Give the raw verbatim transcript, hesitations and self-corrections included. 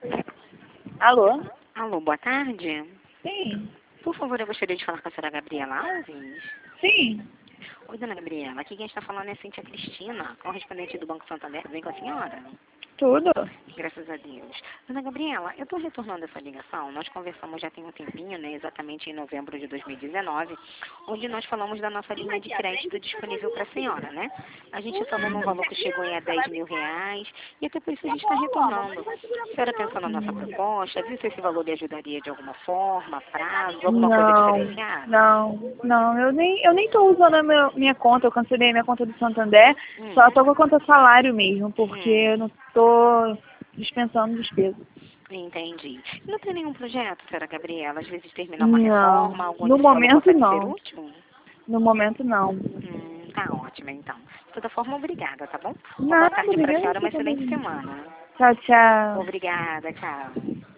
Alô? Alô, boa tarde. Sim. Por favor, eu gostaria de falar com a senhora Gabriela Alves. Sim. Oi, dona Gabriela. Aqui quem está falando é a Cíntia Cristina, correspondente do Banco Santander. Tudo bem com a senhora? Tudo? Graças a Deus. Dona Gabriela, eu estou retornando essa ligação. Nós conversamos já tem um tempinho, né? Exatamente em novembro de dois mil e dezenove, onde nós falamos da nossa linha de crédito disponível para a senhora, né? A gente falou num valor que chegou em a dez mil reais e até por isso a gente está retornando. A senhora pensou na nossa proposta, viu se esse valor lhe ajudaria de alguma forma, prazo, alguma coisa Não, diferenciada? não, não. Eu nem, eu nem tô usando a meu, minha conta. Eu cancelei minha conta do Santander. Hum. Só tô com a conta salário mesmo, porque Hum. eu não tô dispensando despesa. Entendi. Não tem nenhum projeto, senhora Gabriela? Às vezes terminar uma Não. reforma, algum No desse valor momento, consegue ser não. útil? No momento, não. Hum, tá ótimo, então. De toda forma, obrigada, tá bom? Uma boa Nada, tarde para a obrigada senhora, por uma saber. excelente semana. Tchau, tchau. Obrigada, tchau.